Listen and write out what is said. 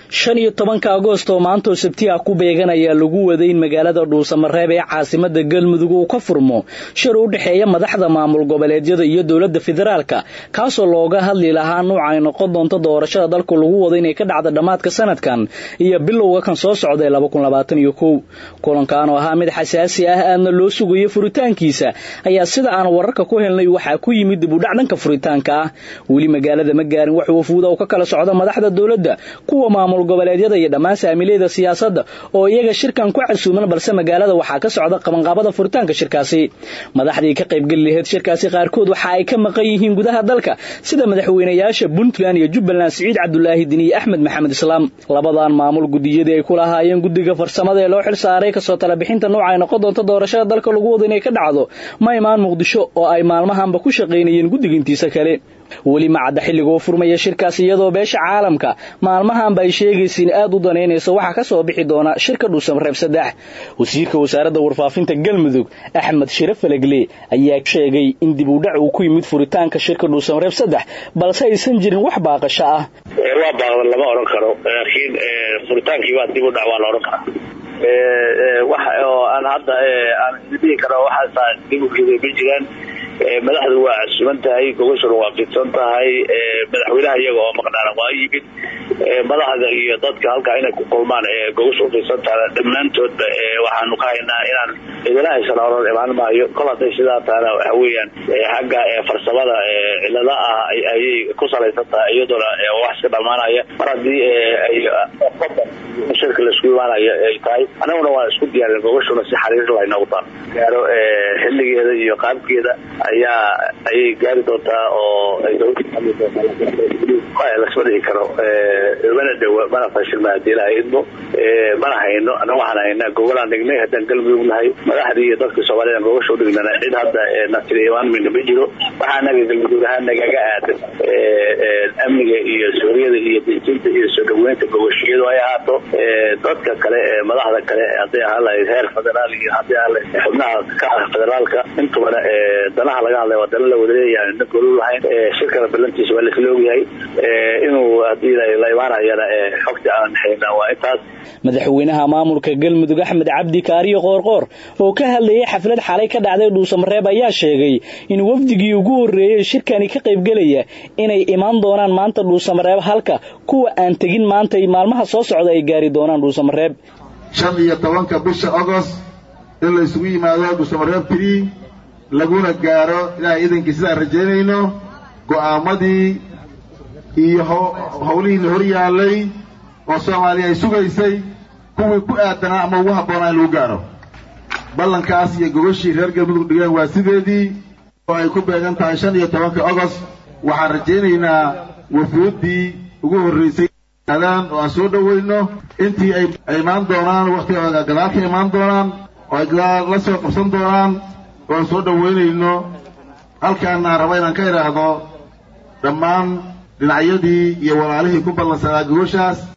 15 Agoosto maanta Sabtiga ku beeganaya lagu waday magaalada Dhuusamareeb ee caasimadda Galmudug oo ka furmo shir u dhaxeeya madaxda maamul goboleedyada iyo dawladda federaalka kaasoo looga hadli lahaa nooca ay noqon doonto doorashada dalka lagu wado inay ka dhacdo dhamaadka sanadkan iyo bilowga kan soo socda 2021 kulankan oo ahaa mid xasaasi ah aadna loo sugayo furitaankiisa ayaa sida aan wararka ku helnay waxa ku yimid dib u dhac dhanka furitaanka ah wali magaalada ma gaarin wax uu fuudo ka kala socda madaxda dawladda kuwa maamul goboleedyada iyo dhammaan saamilayda siyaasadda oo iyaga shirkan ku casuuman balse magaalada waxa ka socda qabanqaabada furitaanka shirkaasi madaxdii ka qayb gal lahayd shirkaasi qaarkood waxa ay ka maqan yihiin gudaha dalka sida madaxweynayaasha Puntland iyo Jubbaland Saciid Cabdullaahi Dini iyo Axmed Maxamed Islaam labadan maamul gudiyada ay ku lahaayeen gudiga farsamada ee loo xil saaray ka soo tala bixinta nooca ay noqon doonto doorashada dalka lagu wado inay ka dhacdo ma imaan Muqdisho oo ay maalmahanba ku shaqeynayeen gudigintiisa kale wali ma cadda xilliga furmaya shirkaasi iyadoo beesha caalamka maalmahan bay sheegaysiin aad u daneynayso waxa ka soo bixi doona shirka Dhuusamareeb 3 wasiirka wasaaradda warfaafinta Galmudug Axmed Shiraf Falagle ayaa sheegay in dib u dhac uu ku yimid furitaanka shirka Dhuusamareeb 3 balse aysan jirin wax baaqasho ah waa baaqan lama oran karo laakiin furitaankii waa dib u dhac waa la oran karaa waxa oo aan hadda aan dib karo waxa dib u jiraan madaxdu waa casuumantahay gobashadu waa fidsantahay madaxweynaha iyaga oo maqnaan waa yimid madaxda iyo dadka halka inay ku kulmaan gobashu fidsantahay dhamaantood waxaanu ka haynaa inaan idilaahay salaaro imaan maayo koladay sidaa taana waxa weeyaan xagga farsamada ciladaha ay ku salaysantahay iyadoo wax iska dhamaanaya mar hadii ay shirka la isku imaanaya ay tahay anaguna waa isku diyaarin gobashuna si xariir la inoo taan gaaro xilligeeda iyo qaabkeeda ay gaari doontaa oo ay la soo dhigi karo mana dhawa mana fashil ma diilaayno mana hayno ana waxaan haynaa gobolaan dhignay haddaan Galmudug nahay madaxdii iyo dadka Soomaaliyeed gobasho dhignana cid hadda nasriyewan min ma jiro waxaana Galmudug ahaan nagaga aadan amniga iyo Suuriyada iyo diinta iyo soo dhaweynta gobashiyadu ay ahaato dadka kale madaxda kale haddii ahaa heer federaal iyo haddii ahaa xubnaha ka federaalka intooda danaha laga hadlay wadada la wadareeyay in gool lahayn shirkada balantiisa waa la leeyahay inuu hadii la imaanayana xogta aan hayna waa intaas madaxweynaha maamulka Galmudug Axmed Cabdi Kaariyo Qoorqoor oo ka hadlayay xaflad xalay ka dhacday Dhuusamareeb ayaa sheegay in wafdigii ugu horeeyay shirkani ka qayb galaya inay imaan doonaan maanta Dhuusamareeb halka kuwa aan tagin maanta maalmaha soo socda ay gaari doonaan Dhuusamareeb 15 bisha August in la isugu yimaado Dhuusamareeb 3 laguna gaaro ilaahay idinkiisa rajeynayno go'aamadii iyo hawlihii hor yaalay oo Soomaaliya ay sugaysay kuwii ku aadan ama ugu habboonaa in lagu gaaro ballankaas iyo gobashii reer Galmudug dhigaan waa sideedii oo ay ku beegan tahay 15 August waxaan rajeynaynaa wafuudii ugu horeysay oo aan soo dhaweyno intii ay imaan doonaan waqtiga gadaal ka imaan doonaan oo ay la soo qabsan doonaan waan soo dhaweynayno halkaan aan rabo inaan ka iraahdo dhammaan dhinacyadii iyo walaalihii ku ballansanaa gobashaas